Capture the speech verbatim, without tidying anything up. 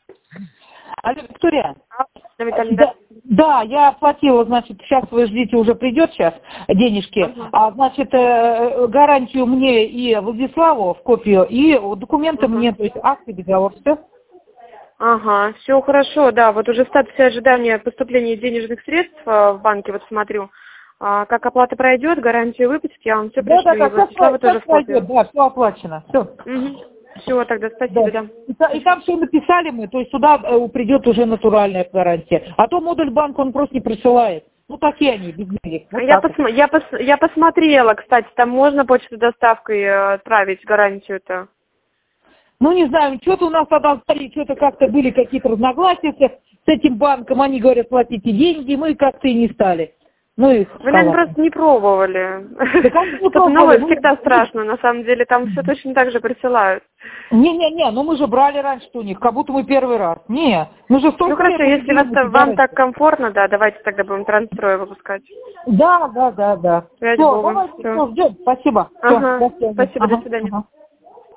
Алло, Виктория. Виталий, Да, да, я оплатила, значит, сейчас вы ждите, уже придет сейчас денежки. Ага. А, значит, э, гарантию мне и Владиславу в копию, и документы Ага. мне, то есть акты, договор, все. Ага, все хорошо, да, вот уже в статусе ожидания поступления денежных средств э, в банке, вот смотрю, А, как оплата пройдет, гарантию выпустят, я вам все Да, да, пришлю, и да, Владислава сейчас, тоже сейчас в пройдет, копию. да, все оплачено, все. Угу. Все, тогда Да. спасибо, да. И, та- и там все написали мы, то есть сюда э, придет уже натуральная гарантия. А то модуль банк он просто не присылает. Ну такие они, без денег. Вот Я, так вот. посма- я, пос- я посмотрела, кстати, там можно почту доставкой э, отправить гарантию-то. Ну не знаю, что-то у нас тогда стали, что-то как-то были какие-то разногласия с, с этим банком. Они говорят, платите деньги, мы как-то и не стали. Ну и Вы, наверное, халат. просто не пробовали. Да как не Что-то пробовали? новое Ну, всегда страшно, на самом деле, там все точно так же присылают. не-не-не, ну мы же брали раньше у них, как будто мы первый раз. Не, мы же Ну столько лет хорошо, уже если вас, берем эти вам так гарантии. комфортно, да, давайте тогда будем трансстроя выпускать. Да, да, да, да. Ради Все, бога. давайте, Все. все, ждем. Спасибо. Все, Ага, до связи. спасибо, до Ага, свидания. ага.